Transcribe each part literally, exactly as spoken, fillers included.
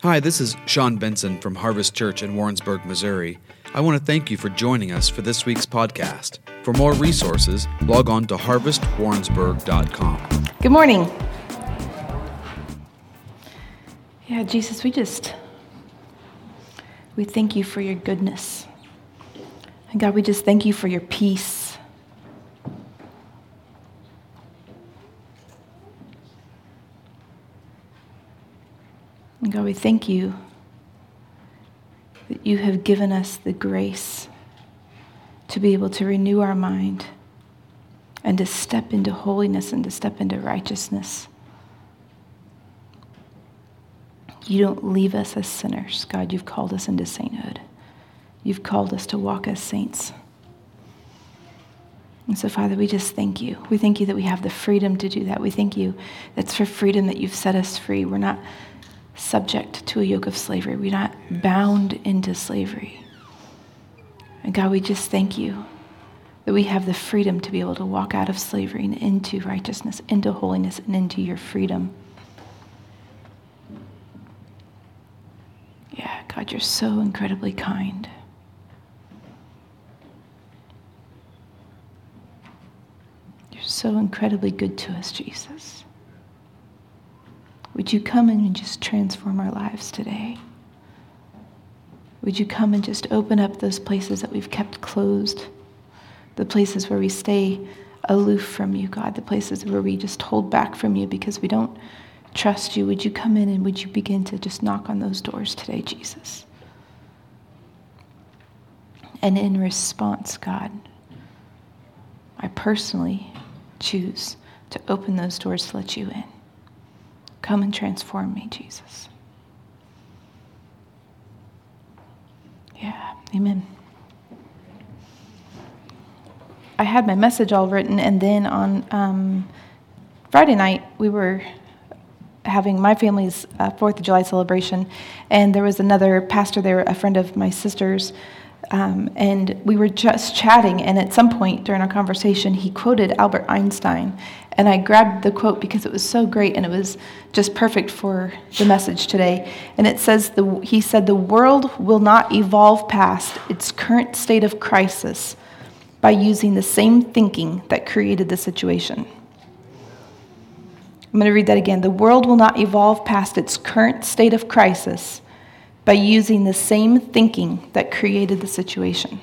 Hi, this is Sean Benson from Harvest Church in Warrensburg, Missouri. I want to thank you for joining us for this week's podcast. For more resources, log on to harvest warrensburg dot com. Good morning. Yeah, Jesus, we just, we thank you for your goodness. And God, we just thank you for your peace. And God, we thank you that you have given us the grace to be able to renew our mind and to step into holiness and to step into righteousness. You don't leave us as sinners. God, you've called us into sainthood. You've called us to walk as saints. And so, Father, we just thank you. We thank you that we have the freedom to do that. We thank you that's for freedom that you've set us free. We're not subject to a yoke of slavery. We're not bound into slavery. And God, we just thank you that we have the freedom to be able to walk out of slavery and into righteousness, into holiness, and into your freedom. Yeah, God, you're so incredibly kind. You're so incredibly good to us, Jesus. Would you come in and just transform our lives today? Would you come and just open up those places that we've kept closed, the places where we stay aloof from you, God, the places where we just hold back from you because we don't trust you. Would you come in and would you begin to just knock on those doors today, Jesus? And in response, God, I personally choose to open those doors to let you in. Come and transform me, Jesus. Yeah, amen. I had my message all written, and then on um, Friday night, we were having my family's uh, fourth of July celebration, and there was another pastor there, a friend of my sister's, um, and we were just chatting, and at some point during our conversation, he quoted Albert Einstein, and I grabbed the quote because it was so great, and it was just perfect for the message today. And it says, the, he said, "The world will not evolve past its current state of crisis by using the same thinking that created the situation." I'm going to read that again. "The world will not evolve past its current state of crisis by using the same thinking that created the situation."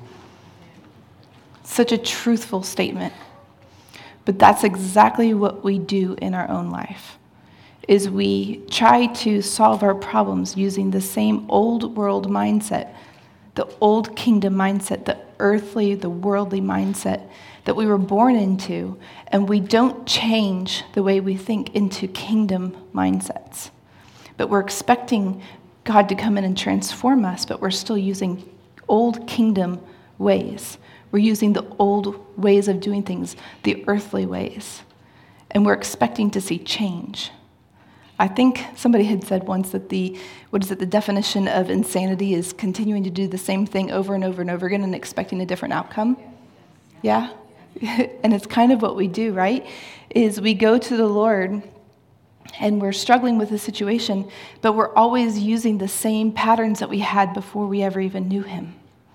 Such a truthful statement. But that's exactly what we do in our own life, is we try to solve our problems using the same old world mindset, the old kingdom mindset, the earthly, the worldly mindset that we were born into, and we don't change the way we think into kingdom mindsets. But we're expecting God to come in and transform us, but we're still using old kingdom ways. We're using the old ways of doing things, the earthly ways, and we're expecting to see change. I think somebody had said once that the, what is it, the definition of insanity is continuing to do the same thing over and over and over again and expecting a different outcome. Yeah? And it's kind of what we do, right? Is we go to the Lord and we're struggling with the situation, but we're always using the same patterns that we had before we ever even knew him.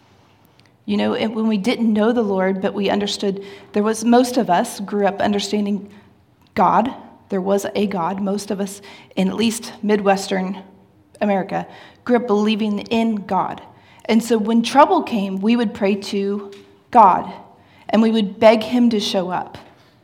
You know, and when we didn't know the Lord, but we understood, there was, most of us grew up understanding God. There was a God. Most of us, in at least Midwestern America, grew up believing in God. And so when trouble came, we would pray to God, and we would beg him to show up.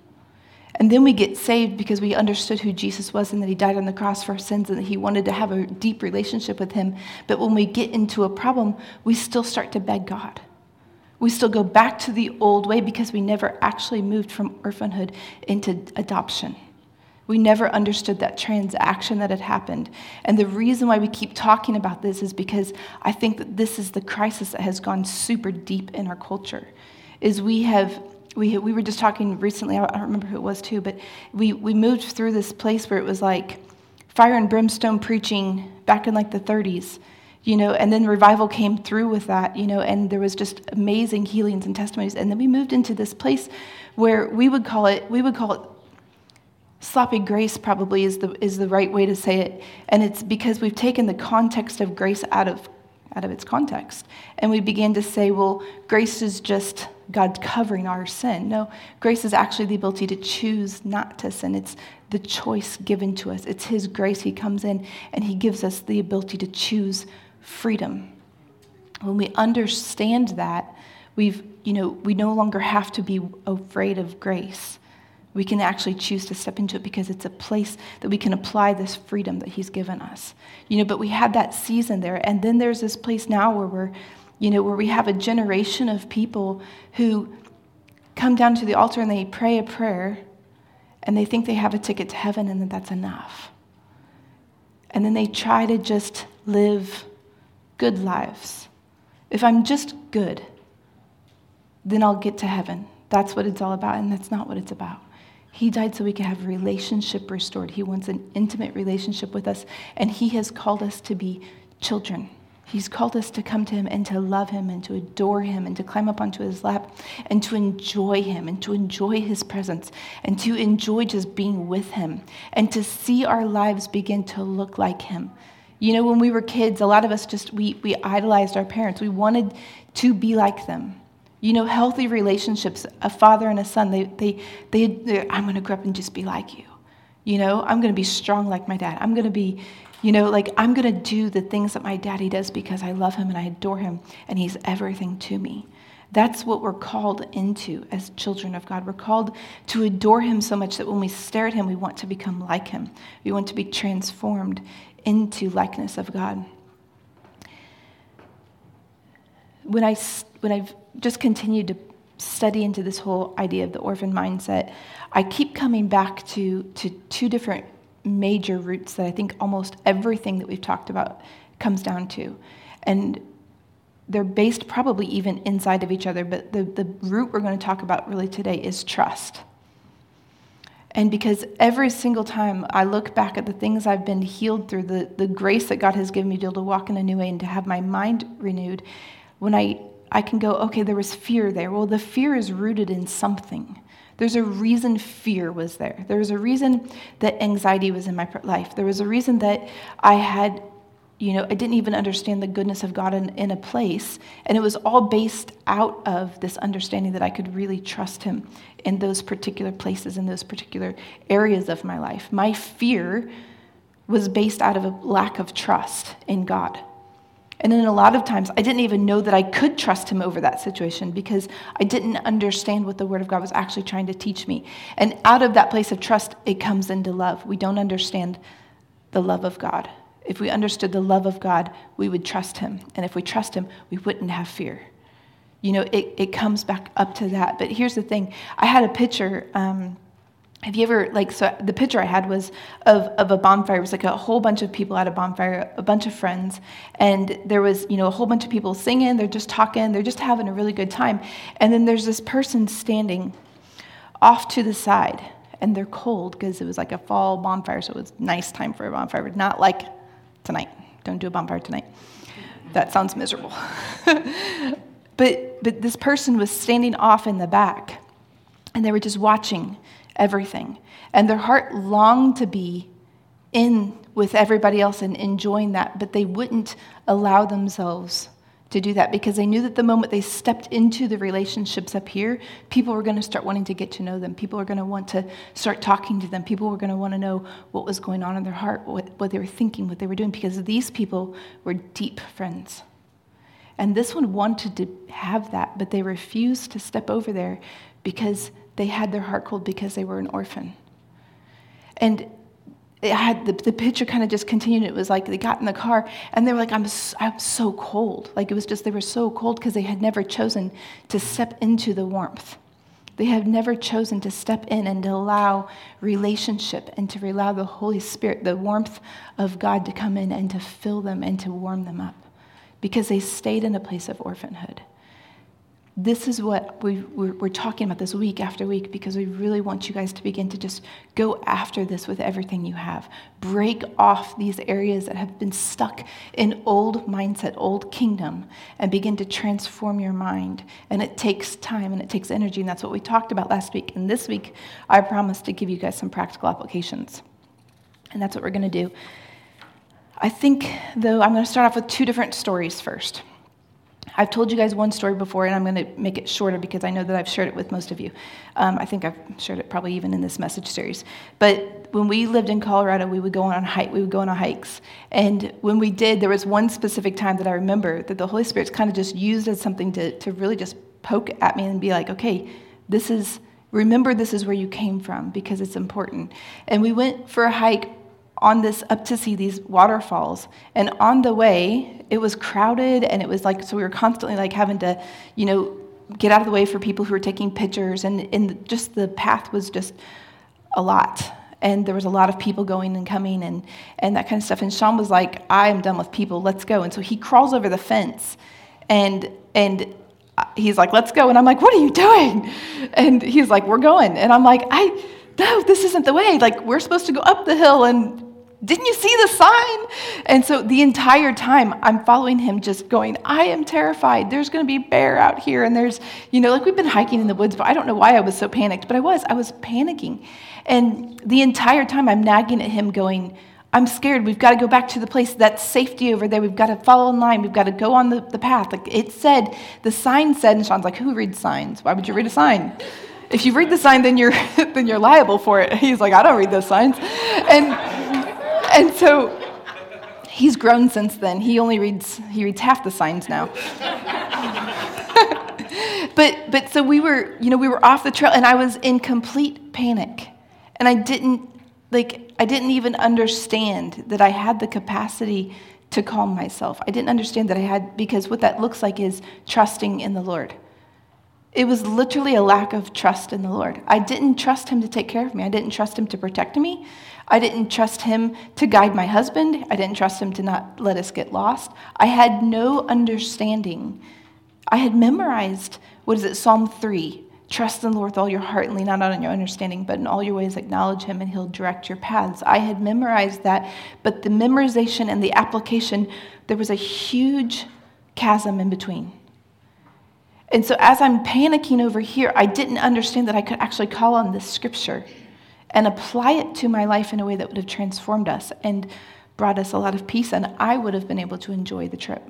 And then we get saved because we understood who Jesus was and that he died on the cross for our sins and that he wanted to have a deep relationship with him. But when we get into a problem, we still start to beg God. We still go back to the old way because we never actually moved from orphanhood into adoption. We never understood that transaction that had happened. And the reason why we keep talking about this is because I think that this is the crisis that has gone super deep in our culture. Is we have, we we were just talking recently, I don't remember who it was too, but we, we moved through this place where it was like fire and brimstone preaching back in like the thirties. You know, and then revival came through with that, you know, and there was just amazing healings and testimonies. And then we moved into this place where we would call it, we would call it Sloppy grace probably is the is the right way to say it. And it's because we've taken the context of grace out of out of its context. And we begin to say, well, grace is just God covering our sin. No, grace is actually the ability to choose not to sin. It's the choice given to us. It's his grace. He comes in and he gives us the ability to choose freedom. When we understand that, we've, you know, we no longer have to be afraid of grace. We can actually choose to step into it because it's a place that we can apply this freedom that he's given us. You know, but we had that season there. And then there's this place now where we're, you know, where we have a generation of people who come down to the altar and they pray a prayer and they think they have a ticket to heaven and that that's enough. And then they try to just live good lives. If I'm just good, then I'll get to heaven. That's what it's all about, and that's not what it's about. He died so we could have a relationship restored. He wants an intimate relationship with us, and he has called us to be children. He's called us to come to him and to love him and to adore him and to climb up onto his lap and to enjoy him and to enjoy his presence and to enjoy just being with him and to see our lives begin to look like him. You know, when we were kids, a lot of us just, we, we idolized our parents. We wanted to be like them. You know, healthy relationships, a father and a son, they, they, they, I'm going to grow up and just be like you. You know, I'm going to be strong like my dad. I'm going to be, you know, like I'm going to do the things that my daddy does because I love him and I adore him and he's everything to me. That's what we're called into as children of God. We're called to adore him so much that when we stare at him, we want to become like him. We want to be transformed into likeness of God. When I, when I've just continued to study into this whole idea of the orphan mindset, I keep coming back to, to two different major roots that I think almost everything that we've talked about comes down to. And they're based probably even inside of each other, but the, the root we're going to talk about really today is trust. And because every single time I look back at the things I've been healed through, the, the grace that God has given me to be able to walk in a new way and to have my mind renewed, when I, I can go, okay, there was fear there. Well, the fear is rooted in something. There's a reason fear was there. There was a reason that anxiety was in my life. There was a reason that I had, you know, I didn't even understand the goodness of God in, in a place. And it was all based out of this understanding that I could really trust him in those particular places, in those particular areas of my life. My fear was based out of a lack of trust in God. And then a lot of times, I didn't even know that I could trust him over that situation because I didn't understand what the Word of God was actually trying to teach me. And out of that place of trust, it comes into love. We don't understand the love of God. If we understood the love of God, we would trust him. And if we trust him, we wouldn't have fear. You know, it, it comes back up to that. But here's the thing. I had a picture. Um, have you ever, like, so the picture I had was of, of a bonfire. It was like a whole bunch of people at a bonfire, a bunch of friends. And there was, you know, a whole bunch of people singing. They're just talking. They're just having a really good time. And then there's this person standing off to the side. And they're cold because it was like a fall bonfire. So it was a nice time for a bonfire, but not like tonight. Don't do a bonfire tonight. That sounds miserable. but but this person was standing off in the back, and they were just watching everything. And their heart longed to be in with everybody else and enjoying that, but they wouldn't allow themselves to do that because they knew that the moment they stepped into the relationships up here, people were going to start wanting to get to know them. People were going to want to start talking to them. People were going to want to know what was going on in their heart, what, what they were thinking, what they were doing, because these people were deep friends. And this one wanted to have that, but they refused to step over there because they had their heart cold because they were an orphan. And it had the, the picture kind of just continued. It was like they got in the car and they were like, I'm so, I'm so cold. Like it was just, they were so cold because they had never chosen to step into the warmth. They have never chosen to step in and to allow relationship and to allow the Holy Spirit, the warmth of God to come in and to fill them and to warm them up because they stayed in a place of orphanhood. this is what we, we're, we're talking about this week after week, because we really want you guys to begin to just go after this with everything you have. Break off these areas that have been stuck in old mindset, old kingdom, and begin to transform your mind. And it takes time and it takes energy, and that's what we talked about last week. And this week, I promise to give you guys some practical applications. And that's what we're going to do. I think, though, I'm going to start off with two different stories first. I've told you guys one story before, and I'm going to make it shorter because I know that I've shared it with most of you. Um, I think I've shared it probably even in this message series. But when we lived in Colorado, we would go on hike. We would go on hikes, and when we did, there was one specific time that I remember that the Holy Spirit's kind of just used as something to to really just poke at me and be like, okay, this is remember this is where you came from, because it's important. And we went for a hike on this up to see these waterfalls, and on the way it was crowded, and it was like, so we were constantly like having to, you know, get out of the way for people who were taking pictures, and, and just the path was just a lot, and there was a lot of people going and coming and and that kind of stuff. And Sean was like, I am done with people, let's go. And so he crawls over the fence, and and he's like, let's go. And I'm like, what are you doing? And he's like, we're going. And I'm like, I no, this isn't the way. Like, we're supposed to go up the hill, and didn't you see the sign? And so the entire time I'm following him, just going, I am terrified. There's going to be bear out here. And there's, you know, like we've been hiking in the woods, but I don't know why I was so panicked, but I was, I was panicking. And the entire time I'm nagging at him going, I'm scared. We've got to go back to the place that's safety over there. We've got to follow in line. We've got to go on the, the path. Like it said, the sign said, and Sean's like, who reads signs? Why would you read a sign? If you read the sign, then you're, then you're liable for it. He's like, I don't read those signs. And And so he's grown since then. He only reads, he reads half the signs now. but but so we were, you know, we were off the trail, and I was in complete panic. And I didn't, like, I didn't even understand that I had the capacity to calm myself. I didn't understand that I had, because what that looks like is trusting in the Lord. It was literally a lack of trust in the Lord. I didn't trust him to take care of me. I didn't trust him to protect me. I didn't trust him to guide my husband. I didn't trust him to not let us get lost. I had no understanding. I had memorized, what is it, Psalm three. Trust in the Lord with all your heart and lean not on your understanding, but in all your ways acknowledge him and he'll direct your paths. I had memorized that, but the memorization and the application, there was a huge chasm in between. And so as I'm panicking over here, I didn't understand that I could actually call on this scripture and apply it to my life in a way that would have transformed us and brought us a lot of peace, and I would have been able to enjoy the trip.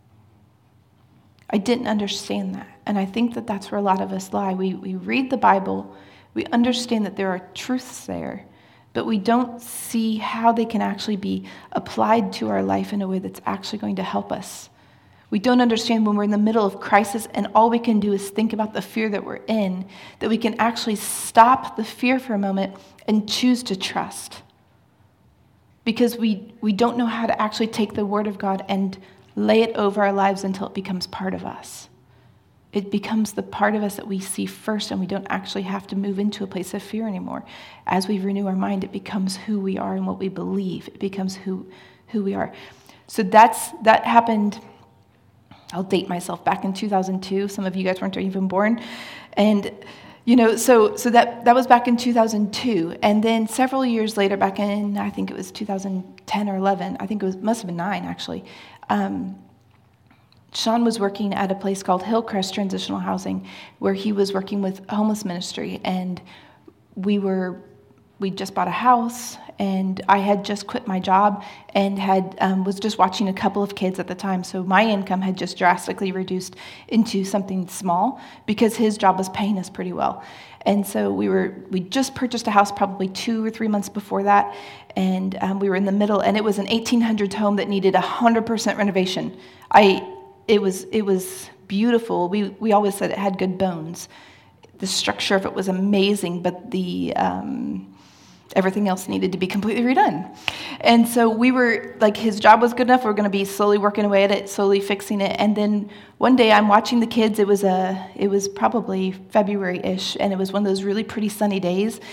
I didn't understand that, and I think that that's where a lot of us lie. We we read the Bible, we understand that there are truths there, but we don't see how they can actually be applied to our life in a way that's actually going to help us. We don't understand when we're in the middle of crisis and all we can do is think about the fear that we're in, that we can actually stop the fear for a moment and choose to trust. Because we, we don't know how to actually take the Word of God and lay it over our lives until it becomes part of us. It becomes the part of us that we see first, and we don't actually have to move into a place of fear anymore. As we renew our mind, it becomes who we are and what we believe. It becomes who, who we are. So that's that happened. I'll date myself, back in two thousand two. Some of you guys weren't even born. And, you know, so so that, that was back in two thousand two. And then several years later, back in, I think it was two thousand ten or eleven, I think it was must have been nine, actually, um, Sean was working at a place called Hillcrest Transitional Housing, where he was working with homeless ministry. And we were, we just bought a house, and I had just quit my job and had um, was just watching a couple of kids at the time. So my income had just drastically reduced into something small because his job was paying us pretty well. And so we were we just purchased a house probably two or three months before that, and um, we were in the middle, and it was an eighteen hundreds home that needed one hundred percent renovation. I it was it was beautiful. We we always said it had good bones. The structure of it was amazing, but the um, everything else needed to be completely redone. And so we were, like, his job was good enough. We were going to be slowly working away at it, slowly fixing it. And then one day I'm watching the kids. It was a, it was probably February-ish, and it was one of those really pretty sunny days.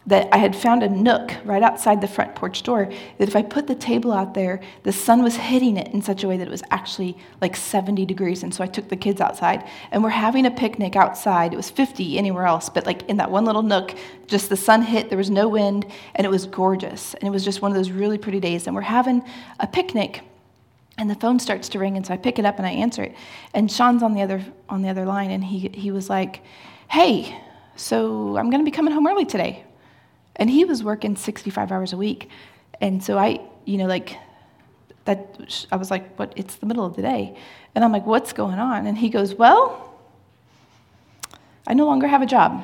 that I had found a nook right outside the front porch door that if I put the table out there, the sun was hitting it in such a way that it was actually like seventy degrees. And so I took the kids outside, and we're having a picnic outside. It was fifty anywhere else, but like in that one little nook, just the sun hit, there was no wind, and it was gorgeous. And it was just one of those really pretty days. And we're having a picnic, and the phone starts to ring, and so I pick it up and I answer it. And Sean's on the other on the other line, and he he was like, "Hey, so I'm going to be coming home early today." And he was working sixty-five hours a week. And so I, you know, like, that, I was like, what, it's the middle of the day. And I'm like, what's going on? And he goes, well, I no longer have a job.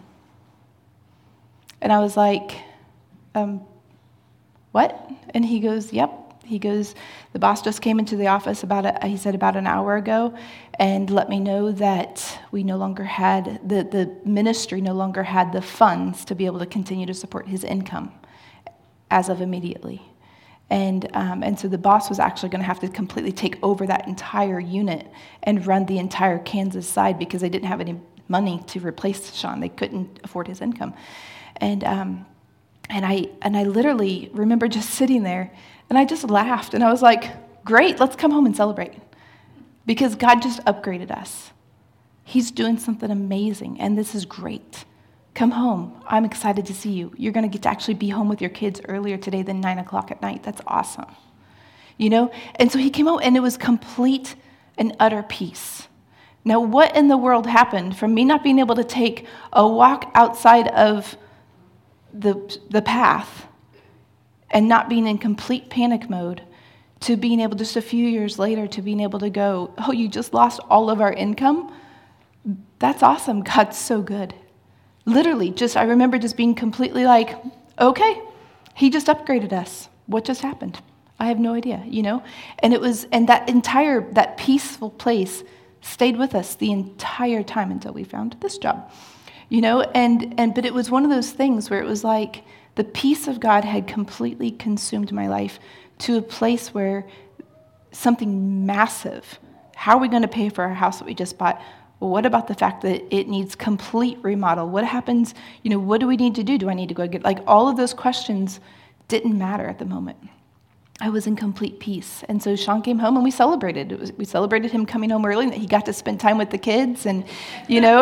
And I was like, um, what? And he goes, yep. He goes, the boss just came into the office about, a, he said, about an hour ago and let me know that we no longer had, the, the ministry no longer had the funds to be able to continue to support his income as of immediately. And um, and so the boss was actually going to have to completely take over that entire unit and run the entire Kansas side because they didn't have any money to replace Sean. They couldn't afford his income. And um, and I and I literally remember just sitting there, and I just laughed, and I was like, great, let's come home and celebrate. Because God just upgraded us. He's doing something amazing, and this is great. Come home. I'm excited to see you. You're going to get to actually be home with your kids earlier today than nine o'clock at night. That's awesome. You know? And so he came home, and it was complete and utter peace. Now, what in the world happened from me not being able to take a walk outside of the, the path and not being in complete panic mode to being able just a few years later to being able to go, oh, you just lost all of our income? That's awesome. God's so good. Literally, just I remember just being completely like, okay, he just upgraded us. What just happened? I have no idea, you know? And it was, and that entire, that peaceful place stayed with us the entire time until we found this job, you know? And, and but it was one of those things where it was like the peace of God had completely consumed my life to a place where something massive, how are we going to pay for our house that we just bought? Well, what about the fact that it needs complete remodel? What happens, you know, what do we need to do? Do I need to go get, like all of those questions didn't matter at the moment. I was in complete peace. And so Sean came home and we celebrated. It was, we celebrated him coming home early and that he got to spend time with the kids and, you know,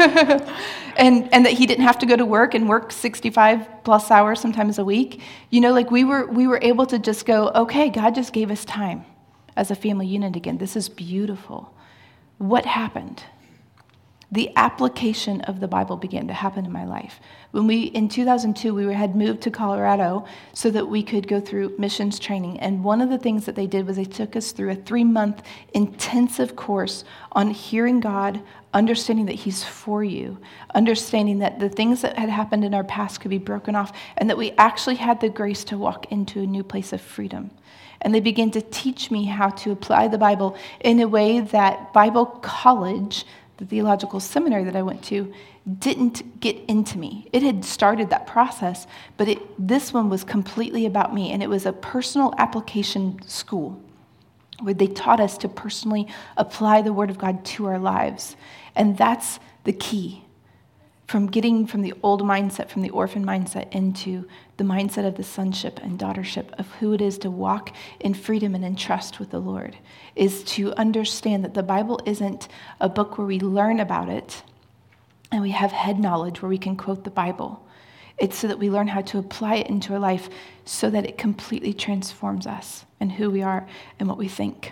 and, and that he didn't have to go to work and work sixty-five plus hours sometimes a week. You know, like we were, we were able to just go, okay, God just gave us time as a family unit again. This is beautiful. What happened? The application of the Bible began to happen in my life. When we, in two thousand two, we were, had moved to Colorado so that we could go through missions training. And one of the things that they did was they took us through a three-month intensive course on hearing God, understanding that he's for you, understanding that the things that had happened in our past could be broken off, and that we actually had the grace to walk into a new place of freedom. And they began to teach me how to apply the Bible in a way that Bible college, the theological seminary that I went to, didn't get into me. It had started that process, but it, this one was completely about me, and it was a personal application school where they taught us to personally apply the Word of God to our lives. And that's the key. From getting from the old mindset, from the orphan mindset, into the mindset of the sonship and daughtership of who it is to walk in freedom and in trust with the Lord, is to understand that the Bible isn't a book where we learn about it and we have head knowledge where we can quote the Bible. It's so that we learn how to apply it into our life so that it completely transforms us and who we are and what we think.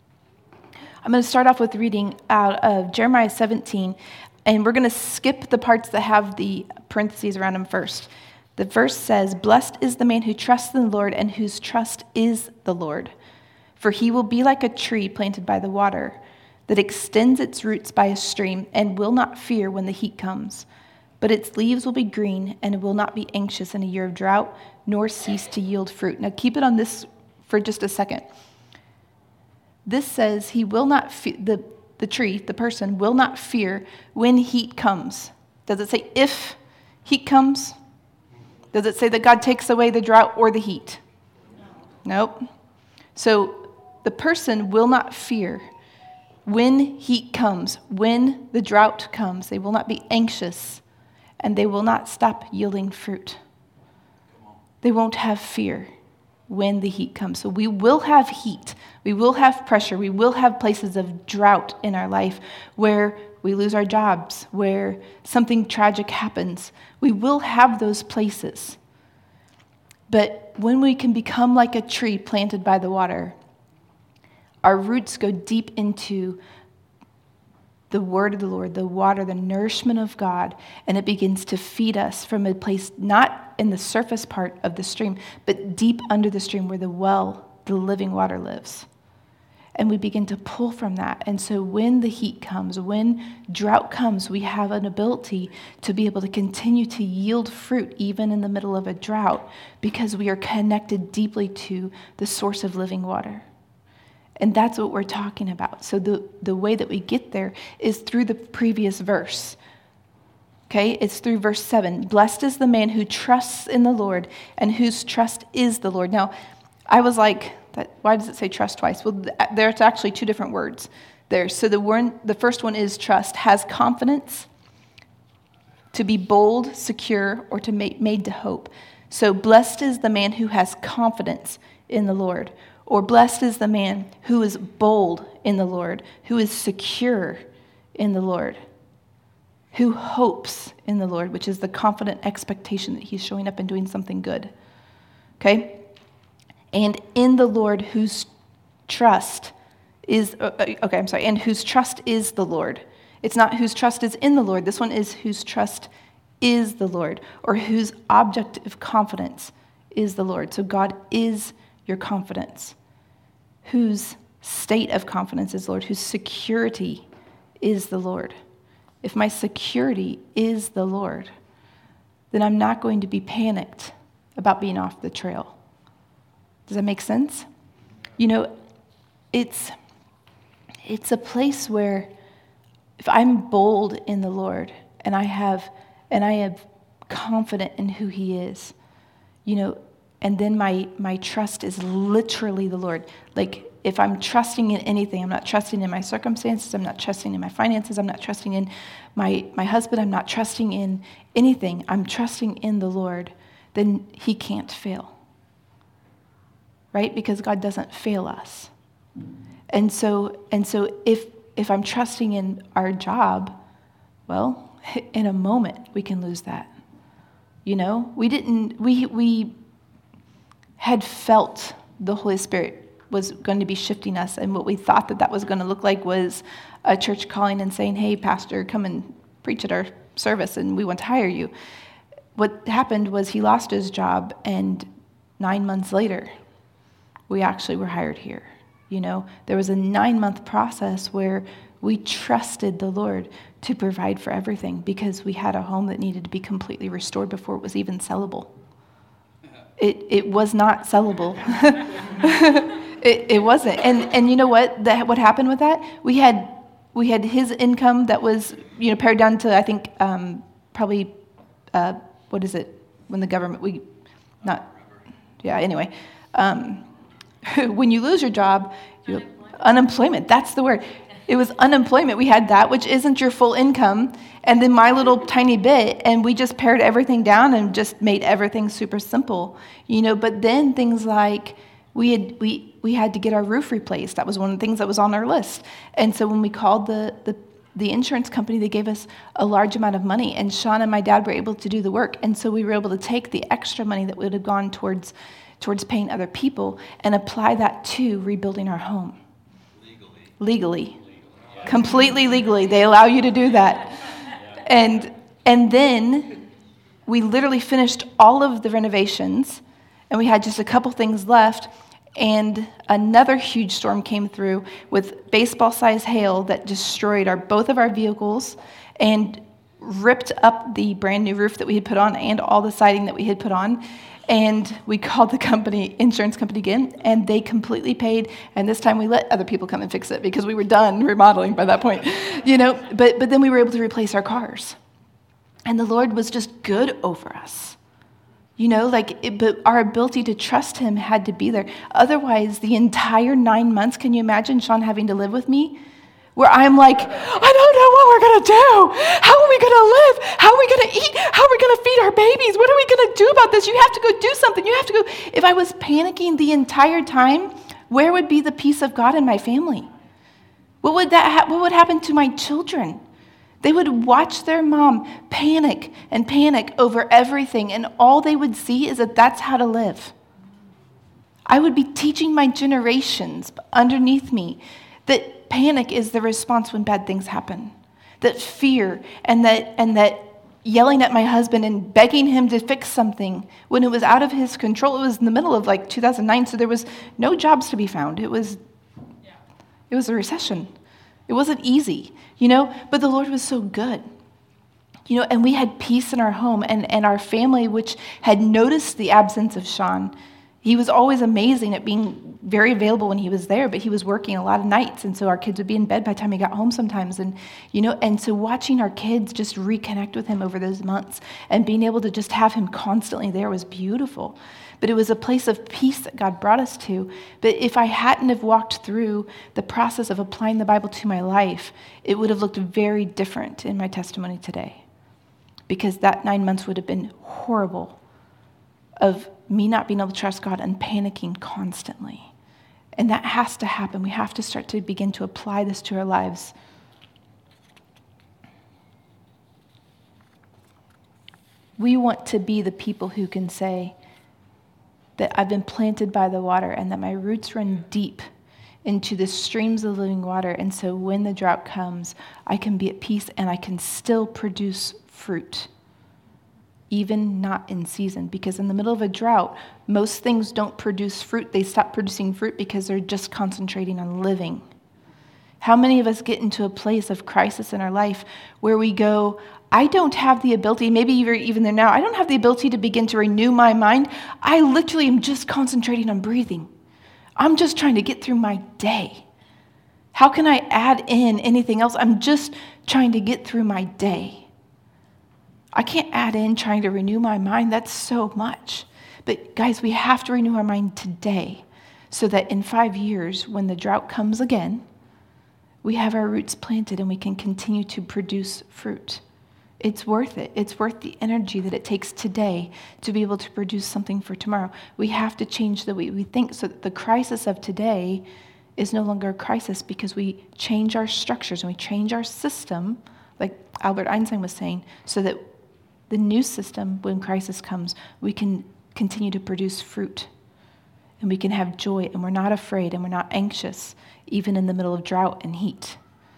I'm going to start off with reading out of Jeremiah seventeen. And we're going to skip the parts that have the parentheses around them first. The verse says, "Blessed is the man who trusts in the Lord and whose trust is the Lord. For he will be like a tree planted by the water that extends its roots by a stream and will not fear when the heat comes. But its leaves will be green and it will not be anxious in a year of drought nor cease to yield fruit." Now keep it on this for just a second. This says he will not fear, the The tree, the person, will not fear when heat comes. Does it say if heat comes? Does it say that God takes away the drought or the heat? Nope. So the person will not fear when heat comes, when the drought comes. They will not be anxious and they will not stop yielding fruit. They won't have fear when the heat comes. So we will have heat. We will have pressure. We will have places of drought in our life where we lose our jobs, where something tragic happens. We will have those places. But when we can become like a tree planted by the water, our roots go deep into the word of the Lord, the water, the nourishment of God, and it begins to feed us from a place not in the surface part of the stream, but deep under the stream where the well, the living water lives. And we begin to pull from that. And so when the heat comes, when drought comes, we have an ability to be able to continue to yield fruit even in the middle of a drought because we are connected deeply to the source of living water. And that's what we're talking about. So the, the way that we get there is through the previous verse. Okay, it's through verse seven. Blessed is the man who trusts in the Lord and whose trust is the Lord. Now, I was like, that, why does it say trust twice? Well, there's actually two different words there. So the one, the first one is trust, has confidence, to be bold, secure, or to make made to hope. So blessed is the man who has confidence in the Lord. Or blessed is the man who is bold in the Lord, who is secure in the Lord, who hopes in the Lord, which is the confident expectation that he's showing up and doing something good. Okay? And in the Lord whose trust is, okay, I'm sorry, and whose trust is the Lord. It's not whose trust is in the Lord. This one is whose trust is the Lord, or whose object of confidence is the Lord. So God is your confidence. Whose state of confidence is the Lord, whose security is the Lord. If my security is the Lord, then I'm not going to be panicked about being off the trail. Does that make sense? You know, it's it's a place where if I'm bold in the Lord and I have and I am confident in who he is, you know, and then my, my trust is literally the Lord. Like, if I'm trusting in anything, I'm not trusting in my circumstances, I'm not trusting in my finances, I'm not trusting in my, my husband, I'm not trusting in anything, I'm trusting in the Lord, then he can't fail. Right? Because God doesn't fail us. And so, and so if if I'm trusting in our job, well, in a moment we can lose that. You know, we didn't, we we had felt the Holy Spirit was going to be shifting us, and what we thought that that was going to look like was a church calling and saying, hey, pastor, come and preach at our service, and we want to hire you. What happened was he lost his job, and nine months later, we actually were hired here. You know, there was a nine-month process where we trusted the Lord to provide for everything because we had a home that needed to be completely restored before it was even sellable. It it was not sellable. it, it wasn't. And and you know what? That what happened with that? We had we had his income that was, you know, pared down to, I think, um, probably uh, what is it when the government we not yeah anyway. Um, when you lose your job, you unemployment. That's the word. It was unemployment. We had that, which isn't your full income, and then my little tiny bit, and we just pared everything down and just made everything super simple, you know. But then things like we had we we had to get our roof replaced. That was one of the things that was on our list. And so when we called the the the insurance company, they gave us a large amount of money, and Sean and my dad were able to do the work. And so we were able to take the extra money that would have gone towards towards paying other people and apply that to rebuilding our home. Legally. Legally. Completely legally. They allow you to do that. And and then we literally finished all of the renovations, and we had just a couple things left, and another huge storm came through with baseball-sized hail that destroyed our both of our vehicles and ripped up the brand new roof that we had put on and all the siding that we had put on. And we called the company, insurance company again, and they completely paid. And this time we let other people come and fix it because we were done remodeling by that point, you know. But but then we were able to replace our cars, and the Lord was just good over us, you know. Like, it, but our ability to trust Him had to be there. Otherwise, the entire nine months, can you imagine Sean having to live with me where I'm like, I don't know what we're going to do. How are we going to live? How are we going to eat? How are we going to feed our babies? What are we going to do about this? You have to go do something. You have to go. If I was panicking the entire time, where would be the peace of God in my family? What would that ha- what would happen to my children? They would watch their mom panic and panic over everything, and all they would see is that that's how to live. I would be teaching my generations underneath me that panic is the response when bad things happen, that fear and that and that yelling at my husband and begging him to fix something when it was out of his control. It was in the middle of like two thousand nine, so there was no jobs to be found. It was, it was a recession. It wasn't easy, you know, but the Lord was so good. You know, and we had peace in our home, and, and our family, which had noticed the absence of Sean. He was always amazing at being very available when he was there, but he was working a lot of nights, and so our kids would be in bed by the time he got home sometimes. And you know, and so watching our kids just reconnect with him over those months and being able to just have him constantly there was beautiful. But it was a place of peace that God brought us to. But if I hadn't have walked through the process of applying the Bible to my life, it would have looked very different in my testimony today, because that nine months would have been horrible of me not being able to trust God and panicking constantly. And that has to happen. We have to start to begin to apply this to our lives. We want to be the people who can say that I've been planted by the water and that my roots run deep into the streams of living water. And so when the drought comes, I can be at peace and I can still produce fruit, even not in season. Because in the middle of a drought, most things don't produce fruit. They stop producing fruit because they're just concentrating on living. How many of us get into a place of crisis in our life where we go, I don't have the ability, maybe you're even there now, I don't have the ability to begin to renew my mind. I literally am just concentrating on breathing. I'm just trying to get through my day. How can I add in anything else? I'm just trying to get through my day. I can't add in trying to renew my mind. That's so much. But guys, we have to renew our mind today so that in five years, when the drought comes again, we have our roots planted and we can continue to produce fruit. It's worth it. It's worth the energy that it takes today to be able to produce something for tomorrow. We have to change the way we think so that the crisis of today is no longer a crisis, because we change our structures and we change our system, like Albert Einstein was saying, so that the new system, when crisis comes, we can continue to produce fruit and we can have joy and we're not afraid and we're not anxious, even in the middle of drought and heat.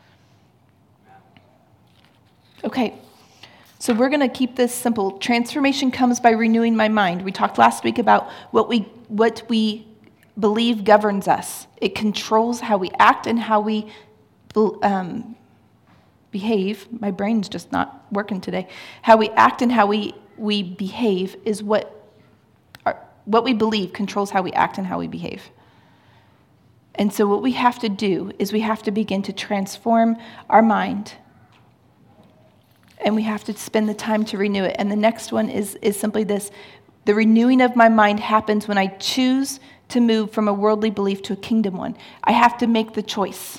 Okay, so we're going to keep this simple. Transformation comes by renewing my mind. We talked last week about what we what we believe governs us. It controls how we act and how we um, behave. My brain's just not working today. How we act and how we, we behave is what our, what we believe controls how we act and how we behave. And so what we have to do is we have to begin to transform our mind, and we have to spend the time to renew it. And the next one is, is simply this. The renewing of my mind happens when I choose to move from a worldly belief to a kingdom one. I have to make the choice.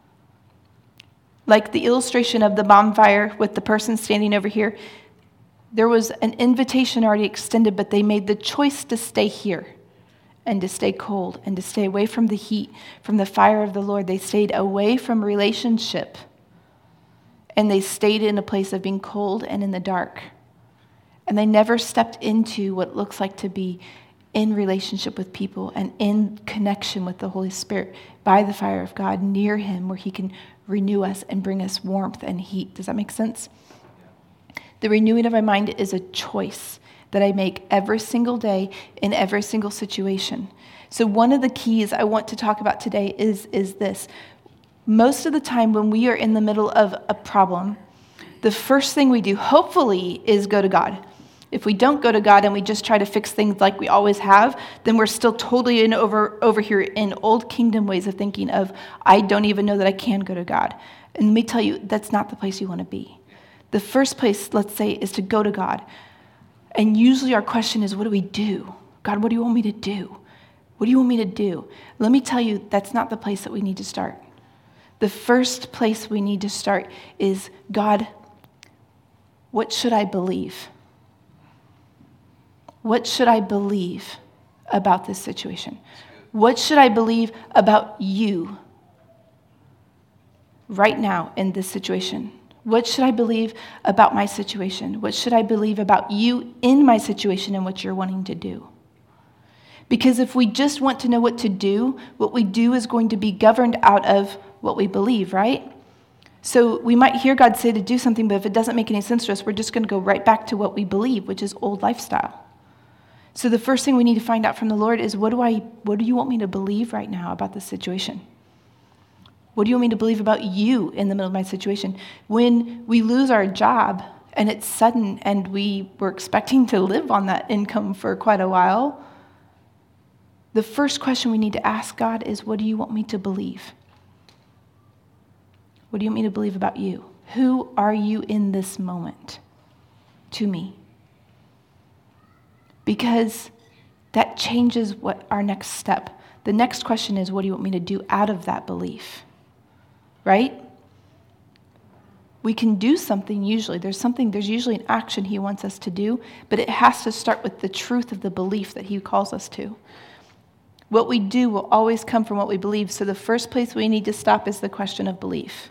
Like the illustration of the bonfire with the person standing over here, there was an invitation already extended, but they made the choice to stay here and to stay cold and to stay away from the heat, from the fire of the Lord. They stayed away from relationship, and they stayed in a place of being cold and in the dark. And they never stepped into what it looks like to be in relationship with people and in connection with the Holy Spirit by the fire of God, near him, where he can renew us and bring us warmth and heat. Does that make sense? The renewing of my mind is a choice that I make every single day in every single situation. So one of the keys I want to talk about today is, is this. Most of the time when we are in the middle of a problem, the first thing we do, hopefully, is go to God. If we don't go to God and we just try to fix things like we always have, then we're still totally in over, over here in old kingdom ways of thinking of, I don't even know that I can go to God. And let me tell you, that's not the place you want to be. The first place, let's say, is to go to God. And usually our question is, what do we do? God, what do you want me to do? What do you want me to do? Let me tell you, that's not the place that we need to start. the first place we need to start is, God, what should I believe? What should I believe about this situation? What should I believe about you right now in this situation? What should I believe about my situation? What should I believe about you in my situation and what you're wanting to do? Because if we just want to know what to do, what we do is going to be governed out of what we believe, right? So we might hear God say to do something, but if it doesn't make any sense to us, we're just going to go right back to what we believe, which is old lifestyle. So the first thing we need to find out from the Lord is, what do I, what do you want me to believe right now about this situation? What do you want me to believe about you in the middle of my situation? When we lose our job and it's sudden and we were expecting to live on that income for quite a while, the first question we need to ask God is, what do you want me to believe? What do you want me to believe about you? Who are you in this moment to me? Because that changes what our next step. The next question is, what do you want me to do out of that belief? Right? We can do something usually. There's something, there's usually an action he wants us to do, but it has to start with the truth of the belief that he calls us to. What we do will always come from what we believe. So the first place we need to stop is the question of belief.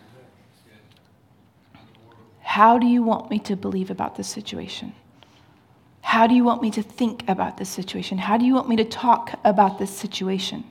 How do you want me to believe about this situation? How do you want me to think about this situation? How do you want me to talk about this situation?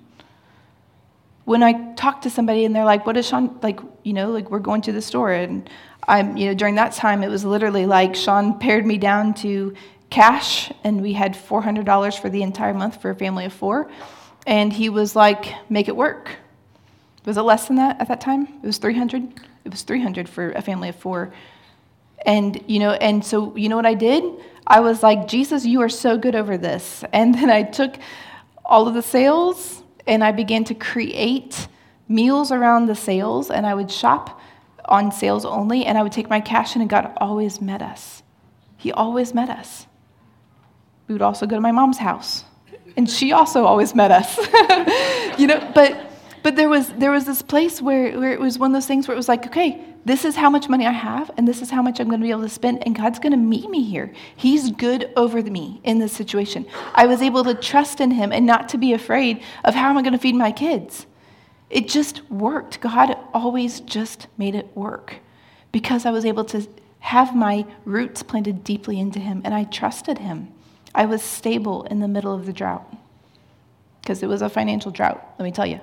When I talk to somebody and they're like, what is Sean, like, you know, like we're going to the store, and I'm, you know, during that time, it was literally like Sean pared me down to cash, and we had four hundred dollars for the entire month for a family of four, and he was like, make it work. Was it less than that at that time? It was three hundred. It was three hundred for a family of four. And, you know, and so, you know what I did? I was like, Jesus, you are so good over this. And then I took all of the sales and I began to create meals around the sales, and I would shop on sales only, and I would take my cash in, and God always met us. He always met us. We would also go to my mom's house, and she also always met us. you know, but but there was there was this place where, where it was one of those things where it was like, okay, this is how much money I have, and this is how much I'm going to be able to spend, and God's going to meet me here. He's good over me in this situation. I was able to trust in him and not to be afraid of how am I going to feed my kids. It just worked. God always just made it work because I was able to have my roots planted deeply into him, and I trusted him. I was stable in the middle of the drought because it was a financial drought, let me tell you.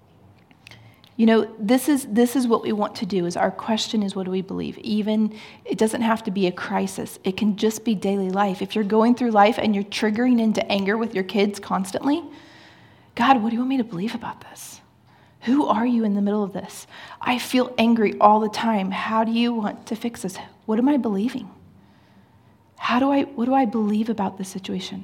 You know, this is this is what we want to do, is our question is, what do we believe? Even, it doesn't have to be a crisis. It can just be daily life. If you're going through life and you're triggering into anger with your kids constantly, God, what do you want me to believe about this? Who are you in the middle of this? I feel angry all the time. How do you want to fix this? What am I believing? How do I, what do I believe about this situation?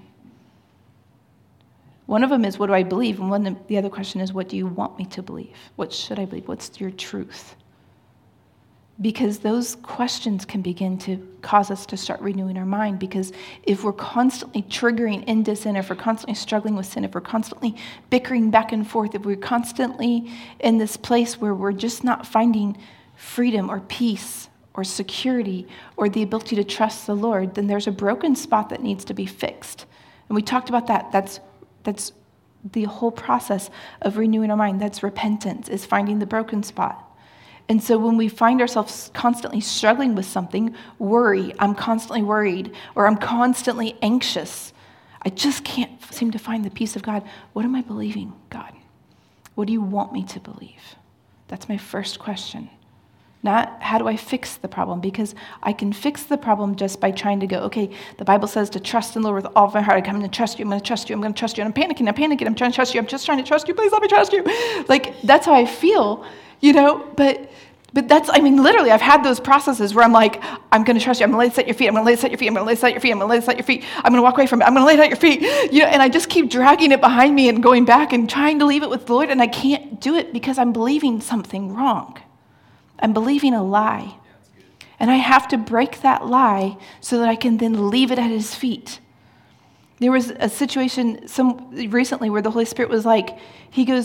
One of them is, what do I believe? And one, the other question is, what do you want me to believe? What should I believe? What's your truth? Because those questions can begin to cause us to start renewing our mind. Because if we're constantly triggering into sin, if we're constantly struggling with sin, if we're constantly bickering back and forth, if we're constantly in this place where we're just not finding freedom or peace or security or the ability to trust the Lord, then there's a broken spot that needs to be fixed. And we talked about that. That's That's the whole process of renewing our mind. That's repentance, is finding the broken spot. And so when we find ourselves constantly struggling with something, worry, I'm constantly worried, or I'm constantly anxious, I just can't seem to find the peace of God. What am I believing, God? What do you want me to believe? That's my first question. Not how do I fix the problem, because I can fix the problem just by trying to go, okay, the Bible says to trust in the Lord with all of my heart. I'm going to trust you. I'm going to trust you. I'm going to trust you. And I'm panicking. I'm panicking. I'm trying to trust you. I'm just trying to trust you. Please let me trust you. Like, that's how I feel, you know, but but that's, I mean, literally, I've had those processes where I'm like, I'm going to trust you. I'm going to lay this at your feet. I'm going to lay this at your feet. I'm going to lay this at your feet. I'm going to lay this at your feet. I'm going to walk away from it. I'm going to lay it at your feet. You know, and I just keep dragging it behind me and going back and trying to leave it with the Lord, and I can't do it because I'm believing something wrong. I'm believing a lie. And I have to break that lie so that I can then leave it at his feet. There was a situation some recently where the Holy Spirit was like, he goes,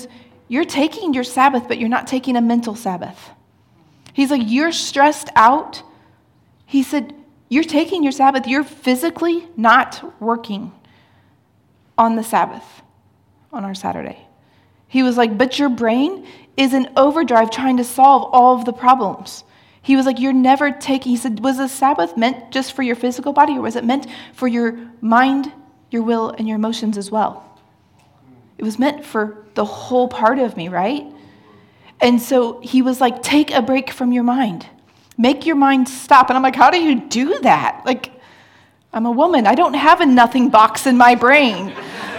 you're taking your Sabbath, but you're not taking a mental Sabbath. He's like, you're stressed out. He said, you're taking your Sabbath. You're physically not working on the Sabbath, on our Saturday. He was like, but your brain is in overdrive trying to solve all of the problems. He was like, you're never taking, he said, was the Sabbath meant just for your physical body, or was it meant for your mind, your will, and your emotions as well? It was meant for the whole part of me, right? And so he was like, take a break from your mind. Make your mind stop. And I'm like, how do you do that? Like, I'm a woman. I don't have a nothing box in my brain.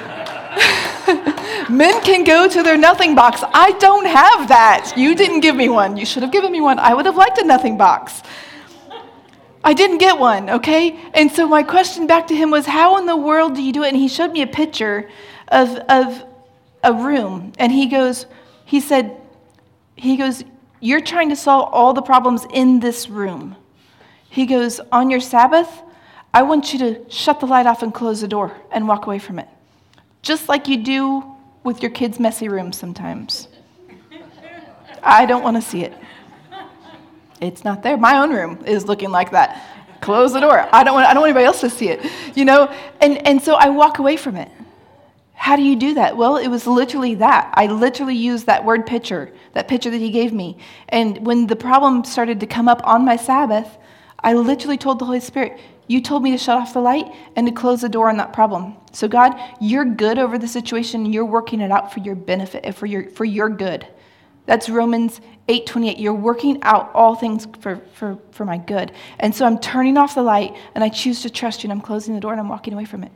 Men can go to their nothing box. I don't have that. You didn't give me one. You should have given me one. I would have liked a nothing box. I didn't get one, okay? And so my question back to him was, how in the world do you do it? And he showed me a picture of, of a room. And he goes, he said, he goes, you're trying to solve all the problems in this room. He goes, on your Sabbath, I want you to shut the light off and close the door and walk away from it. Just like you do with your kids' messy rooms sometimes. I don't want to see it. It's not there. My own room is looking like that. Close the door. I don't want I don't want anybody else to see it. You know? And and so I walk away from it. How do you do that? Well, it was literally that. I literally used that word picture, that picture that he gave me. And when the problem started to come up on my Sabbath, I literally told the Holy Spirit, you told me to shut off the light and to close the door on that problem. So God, you're good over the situation. You're working it out for your benefit, for your for your good. That's Romans eight twenty-eight. You're working out all things for, for, for my good. And so I'm turning off the light, and I choose to trust you, and I'm closing the door, and I'm walking away from it.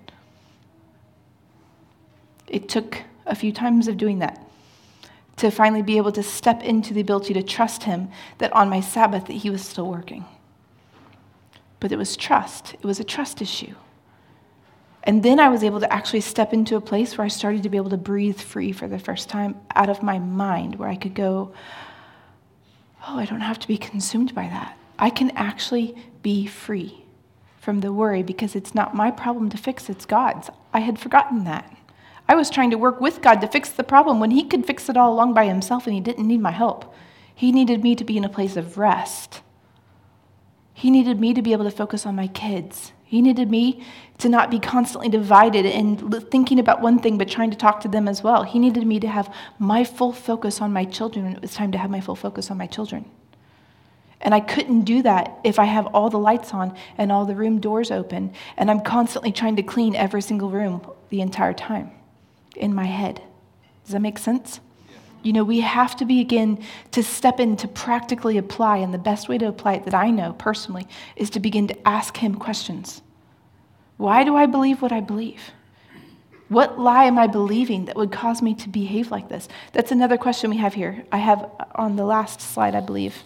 It took a few times of doing that to finally be able to step into the ability to trust him that on my Sabbath that he was still working. But it was trust. It was a trust issue. And then I was able to actually step into a place where I started to be able to breathe free for the first time out of my mind, where I could go, oh, I don't have to be consumed by that. I can actually be free from the worry because it's not my problem to fix, it's God's. I had forgotten that. I was trying to work with God to fix the problem when he could fix it all along by himself, and he didn't need my help. He needed me to be in a place of rest. He needed me to be able to focus on my kids. He needed me to not be constantly divided and thinking about one thing but trying to talk to them as well. He needed me to have my full focus on my children when it was time to have my full focus on my children. And I couldn't do that if I have all the lights on and all the room doors open and I'm constantly trying to clean every single room the entire time in my head. Does that make sense? You know, we have to begin to step in to practically apply, and the best way to apply it that I know personally is to begin to ask him questions. Why do I believe what I believe? What lie am I believing that would cause me to behave like this? That's another question we have here. I have on the last slide, I believe.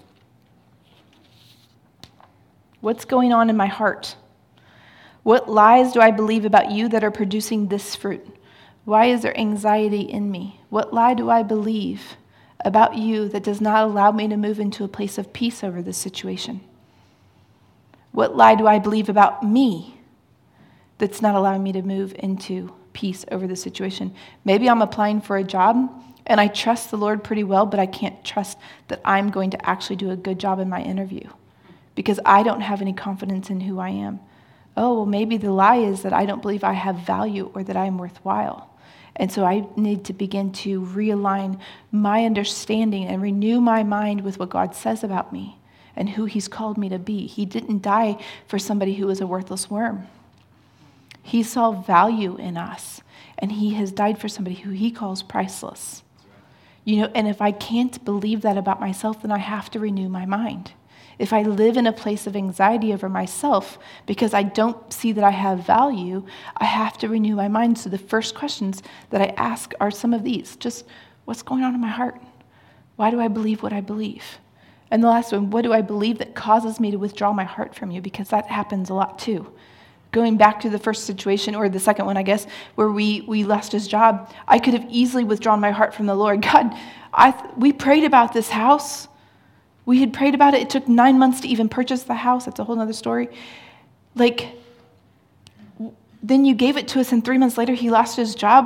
What's going on in my heart? What lies do I believe about you that are producing this fruit? Why is there anxiety in me? What lie do I believe about you that does not allow me to move into a place of peace over this situation? What lie do I believe about me that's not allowing me to move into peace over the situation? Maybe I'm applying for a job and I trust the Lord pretty well, but I can't trust that I'm going to actually do a good job in my interview because I don't have any confidence in who I am. Oh, well, maybe the lie is that I don't believe I have value or that I'm worthwhile. And so I need to begin to realign my understanding and renew my mind with what God says about me and who he's called me to be. He didn't die for somebody who was a worthless worm. He saw value in us, and he has died for somebody who he calls priceless. You know, and if I can't believe that about myself, then I have to renew my mind. If I live in a place of anxiety over myself because I don't see that I have value, I have to renew my mind. So the first questions that I ask are some of these. Just, what's going on in my heart? Why do I believe what I believe? And the last one, what do I believe that causes me to withdraw my heart from you? Because that happens a lot too. Going back to the first situation, or the second one, I guess, where we, we lost his job, I could have easily withdrawn my heart from the Lord. God, I we prayed about this house. We had prayed about it. It took nine months to even purchase the house. That's a whole other story. Like, then you gave it to us, and three months later, he lost his job.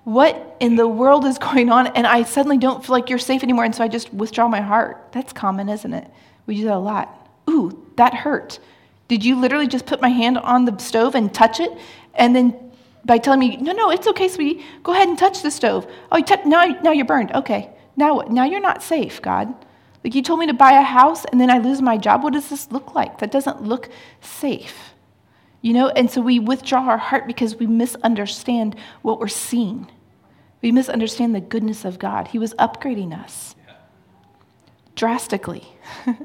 What in the world is going on? And I suddenly don't feel like you're safe anymore, and so I just withdraw my heart. That's common, isn't it? We do that a lot. Ooh, that hurt. Did you literally just put my hand on the stove and touch it? And then by telling me, no, no, it's okay, sweetie. Go ahead and touch the stove. Oh, you touch, now, now you're burned. Okay, now what? Now you're not safe, God. Like you told me to buy a house and then I lose my job. What does this look like? That doesn't look safe. You know, and so we withdraw our heart because we misunderstand what we're seeing. We misunderstand the goodness of God. He was upgrading us drastically.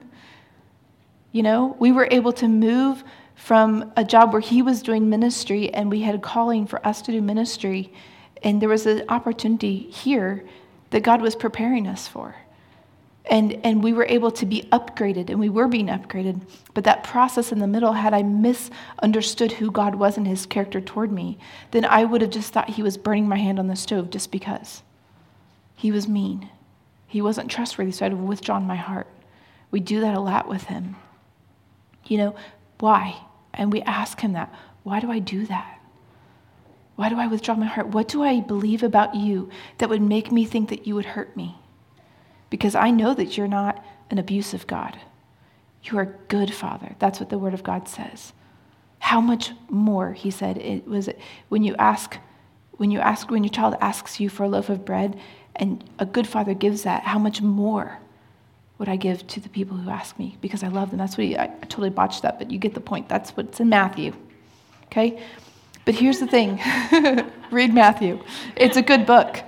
You know, we were able to move from a job where he was doing ministry and we had a calling for us to do ministry. And there was an opportunity here that God was preparing us for. And and we were able to be upgraded, and we were being upgraded. But that process in the middle, had I misunderstood who God was and his character toward me, then I would have just thought he was burning my hand on the stove just because. He was mean. He wasn't trustworthy, so I'd have withdrawn my heart. We do that a lot with him. You know, why? And we ask him that. Why do I do that? Why do I withdraw my heart? What do I believe about you that would make me think that you would hurt me? Because I know that you're not an abusive God. You are a good Father. That's what the Word of God says. How much more, he said, it was when you ask, when you ask, when your child asks you for a loaf of bread, and a good Father gives that, how much more would I give to the people who ask me? Because I love them. That's what he, I, I totally botched that, but you get the point. That's what's in Matthew. Okay? But here's the thing. Read Matthew. It's a good book.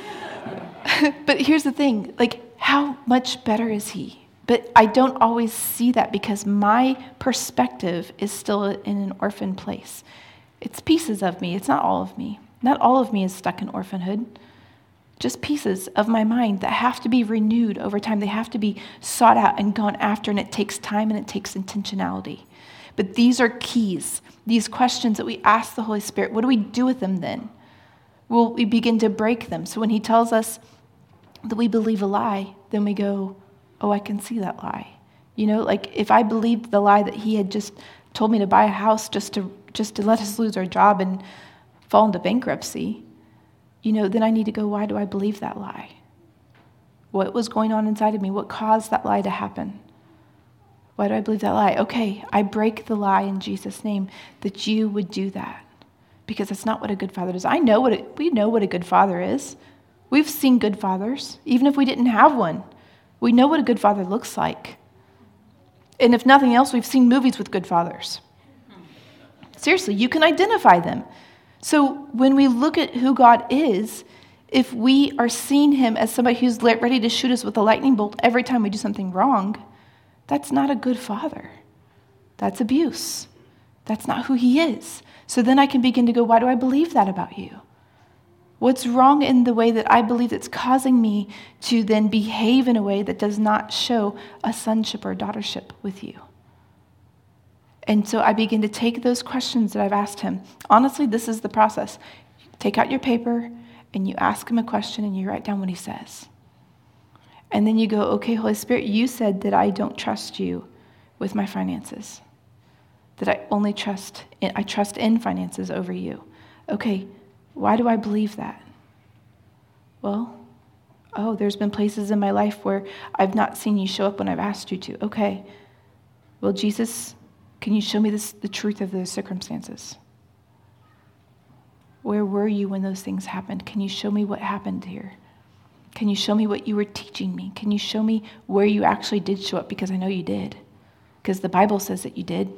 But here's the thing. Like, how much better is he? But I don't always see that because my perspective is still in an orphan place. It's pieces of me. It's not all of me. Not all of me is stuck in orphanhood. Just pieces of my mind that have to be renewed over time. They have to be sought out and gone after, and it takes time and it takes intentionality. But these are keys, these questions that we ask the Holy Spirit. What do we do with them then? Well, we begin to break them. So when he tells us that we believe a lie, then we go, oh, I can see that lie. You know, like if I believed the lie that he had just told me to buy a house just to just to let us lose our job and fall into bankruptcy, you know, then I need to go, why do I believe that lie? What was going on inside of me? What caused that lie to happen? Why do I believe that lie? Okay, I break the lie in Jesus' name that you would do that, because that's not what a good father does. I know what it, we know what a good father is. We've seen good fathers, even if we didn't have one. We know what a good father looks like. And if nothing else, we've seen movies with good fathers. Seriously, you can identify them. So when we look at who God is, if we are seeing him as somebody who's ready to shoot us with a lightning bolt every time we do something wrong, that's not a good father. That's abuse. That's not who he is. So then I can begin to go, why do I believe that about you? What's wrong in the way that I believe that's causing me to then behave in a way that does not show a sonship or a daughtership with you? And so I begin to take those questions that I've asked him. Honestly, this is the process. Take out your paper and you ask him a question and you write down what he says. And then you go, okay, Holy Spirit, you said that I don't trust you with my finances. That I only trust, in, I trust in finances over you. Okay, why do I believe that? Well, oh, there's been places in my life where I've not seen you show up when I've asked you to. Okay, well, Jesus, can you show me this, the truth of those circumstances? Where were you when those things happened? Can you show me what happened here? Can you show me what you were teaching me? Can you show me where you actually did show up? Because I know you did. Because the Bible says that you did.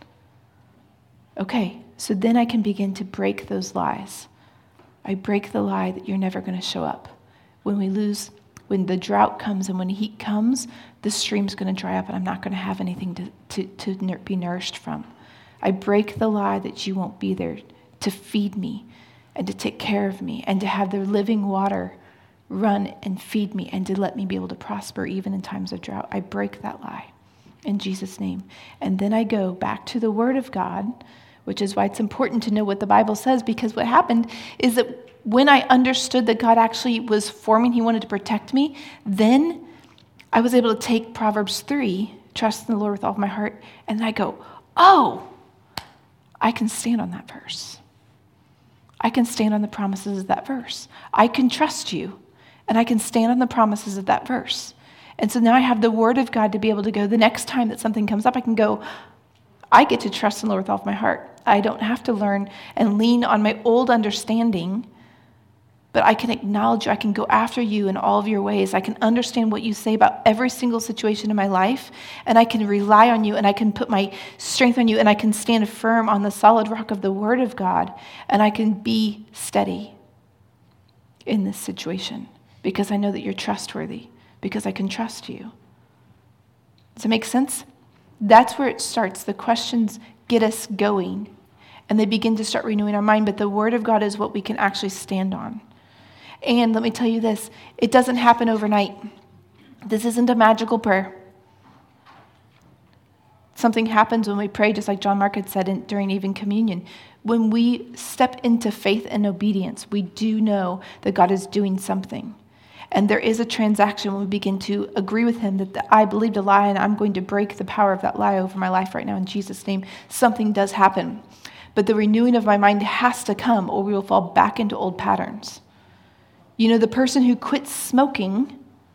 Okay, so then I can begin to break those lies. I break the lie that you're never going to show up. When we lose, when the drought comes and when heat comes, the stream's going to dry up and I'm not going to have anything to, to, to be nourished from. I break the lie that you won't be there to feed me and to take care of me and to have the living water run and feed me and to let me be able to prosper even in times of drought. I break that lie in Jesus' name. And then I go back to the Word of God, which is why it's important to know what the Bible says, because what happened is that when I understood that God actually was for me, he wanted to protect me, then I was able to take Proverbs three, trust in the Lord with all of my heart, and then I go, oh, I can stand on that verse. I can stand on the promises of that verse. I can trust you, and I can stand on the promises of that verse. And so now I have the word of God to be able to go, the next time that something comes up, I can go, I get to trust in the Lord with all of my heart. I don't have to learn and lean on my old understanding, but I can acknowledge you. I can go after you in all of your ways. I can understand what you say about every single situation in my life, and I can rely on you, and I can put my strength on you, and I can stand firm on the solid rock of the Word of God, and I can be steady in this situation because I know that you're trustworthy, because I can trust you. Does it make sense? That's where it starts. The questions get us going, and they begin to start renewing our mind, but the Word of God is what we can actually stand on. And let me tell you this, it doesn't happen overnight. This isn't a magical prayer. Something happens when we pray, just like John Mark had said in, during even communion. When we step into faith and obedience, we do know that God is doing something. And there is a transaction when we begin to agree with him that the, I believed a lie and I'm going to break the power of that lie over my life right now in Jesus' name. Something does happen. But the renewing of my mind has to come or we will fall back into old patterns. You know, the person who quits smoking,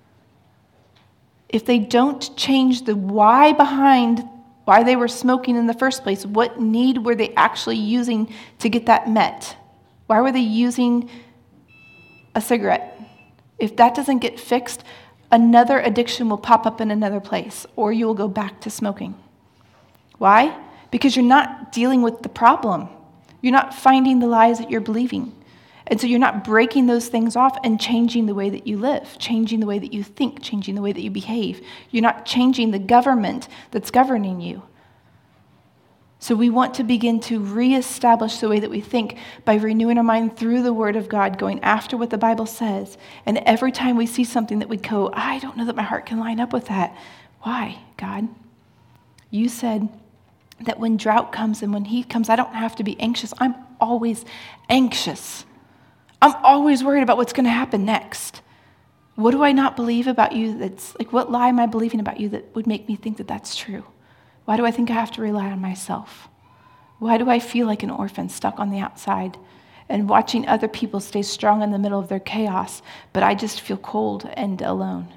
if they don't change the why behind why they were smoking in the first place, what need were they actually using to get that met? Why were they using a cigarette? If that doesn't get fixed, another addiction will pop up in another place, or you will go back to smoking. Why? Because you're not dealing with the problem. You're not finding the lies that you're believing. And so you're not breaking those things off and changing the way that you live, changing the way that you think, changing the way that you behave. You're not changing the government that's governing you. So we want to begin to reestablish the way that we think by renewing our mind through the Word of God, going after what the Bible says. And every time we see something that we go, I don't know that my heart can line up with that. Why, God? You said that when drought comes and when heat comes, I don't have to be anxious. I'm always anxious. I'm always worried about what's going to happen next. What do I not believe about you that's, like, what lie am I believing about you that would make me think that that's true? Why do I think I have to rely on myself? Why do I feel like an orphan stuck on the outside and watching other people stay strong in the middle of their chaos, but I just feel cold and alone?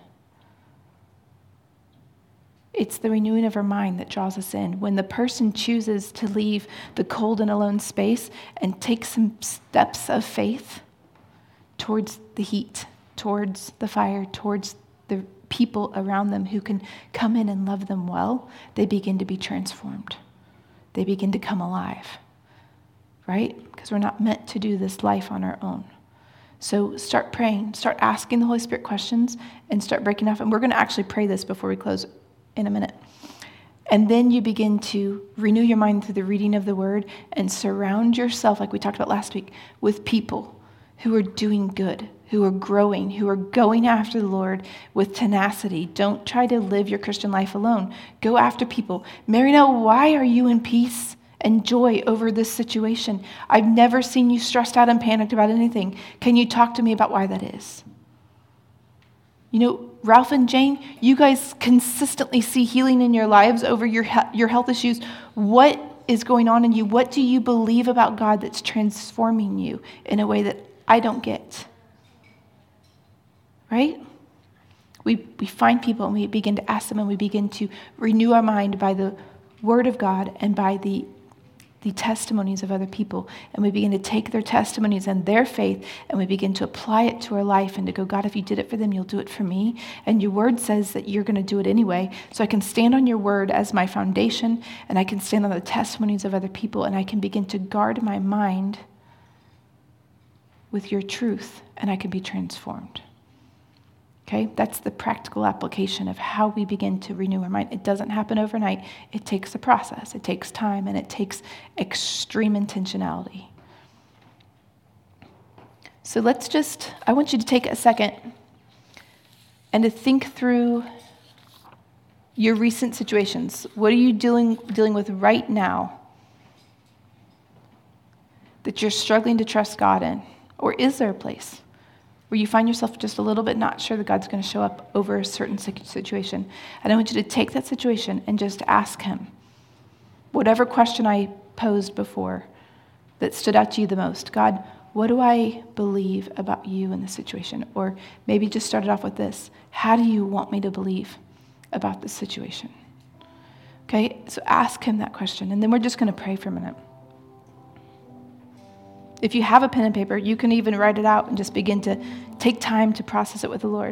It's the renewing of our mind that draws us in. When the person chooses to leave the cold and alone space and take some steps of faith towards the heat, towards the fire, towards the people around them who can come in and love them well, they begin to be transformed. They begin to come alive, right? Because we're not meant to do this life on our own. So start praying, start asking the Holy Spirit questions, and start breaking off. And we're going to actually pray this before we close in a minute. And then you begin to renew your mind through the reading of the Word and surround yourself, like we talked about last week, with people who are doing good, who are growing, who are going after the Lord with tenacity. Don't try to live your Christian life alone. Go after people. Marina, why are you in peace and joy over this situation? I've never seen you stressed out and panicked about anything. Can you talk to me about why that is? You know, Ralph and Jane, you guys consistently see healing in your lives over your he- your health issues. What is going on in you? What do you believe about God that's transforming you in a way that I don't get? Right? We we find people and we begin to ask them and we begin to renew our mind by the Word of God and by the the testimonies of other people. And we begin to take their testimonies and their faith and we begin to apply it to our life and to go, God, if you did it for them, you'll do it for me. And your Word says that you're going to do it anyway. So I can stand on your Word as my foundation and I can stand on the testimonies of other people and I can begin to guard my mind with your truth and I can be transformed. Okay, that's the practical application of how we begin to renew our mind. It doesn't happen overnight. It takes a process. It takes time, and it takes extreme intentionality. So let's just, I want you to take a second and to think through your recent situations. What are you dealing, dealing with right now that you're struggling to trust God in? Or is there a place where you find yourself just a little bit not sure that God's going to show up over a certain situation? And I want you to take that situation and just ask him whatever question I posed before that stood out to you the most. God, what do I believe about you in this situation? Or maybe just start it off with this. How do you want me to believe about this situation? Okay, so ask him that question, and then we're just going to pray for a minute. If you have a pen and paper, you can even write it out and just begin to take time to process it with the Lord.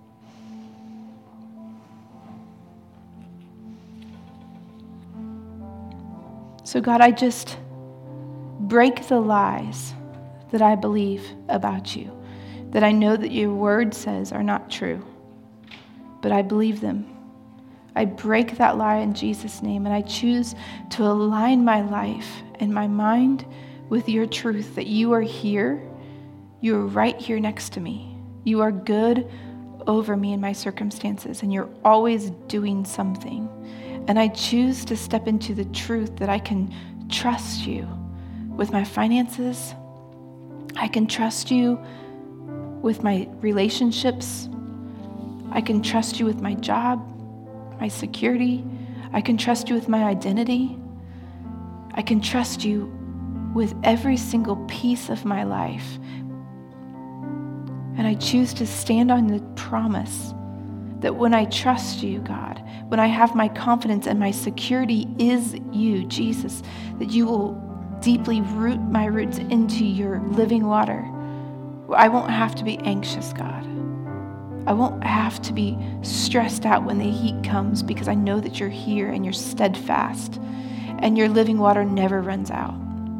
So God, I just break the lies that I believe about you, that I know that your word says are not true, but I believe them. I break that lie in Jesus' name, and I choose to align my life and my mind with your truth, that you are here, you are right here next to me. You are good over me in my circumstances, and you're always doing something. And I choose to step into the truth that I can trust you with my finances. I can trust you with my relationships. I can trust you with my job, my security. I can trust you with my identity. I can trust you with every single piece of my life. And I choose to stand on the promise that when I trust you, God, when I have my confidence and my security is you, Jesus, that you will deeply root my roots into your living water. I won't have to be anxious, God. I won't have to be stressed out when the heat comes, because I know that you're here and you're steadfast and your living water never runs out.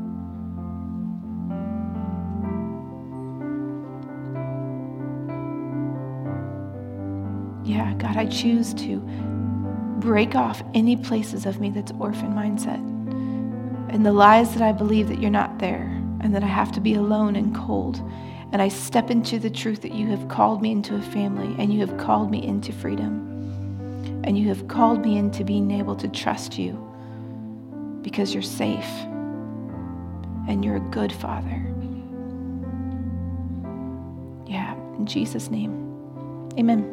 Yeah, God, I choose to break off any places of me that's orphan mindset and the lies that I believe that you're not there and that I have to be alone and cold. And I step into the truth that you have called me into a family, and you have called me into freedom, and you have called me into being able to trust you because you're safe and you're a good Father. Yeah, in Jesus' name, amen.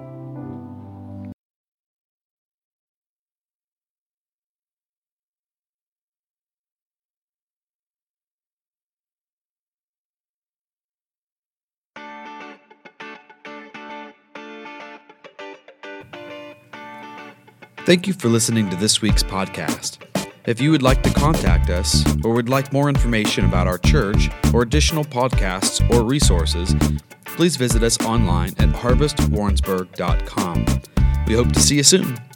Thank you for listening to this week's podcast. If you would like to contact us or would like more information about our church or additional podcasts or resources, please visit us online at harvest warrensburg dot com. We hope to see you soon.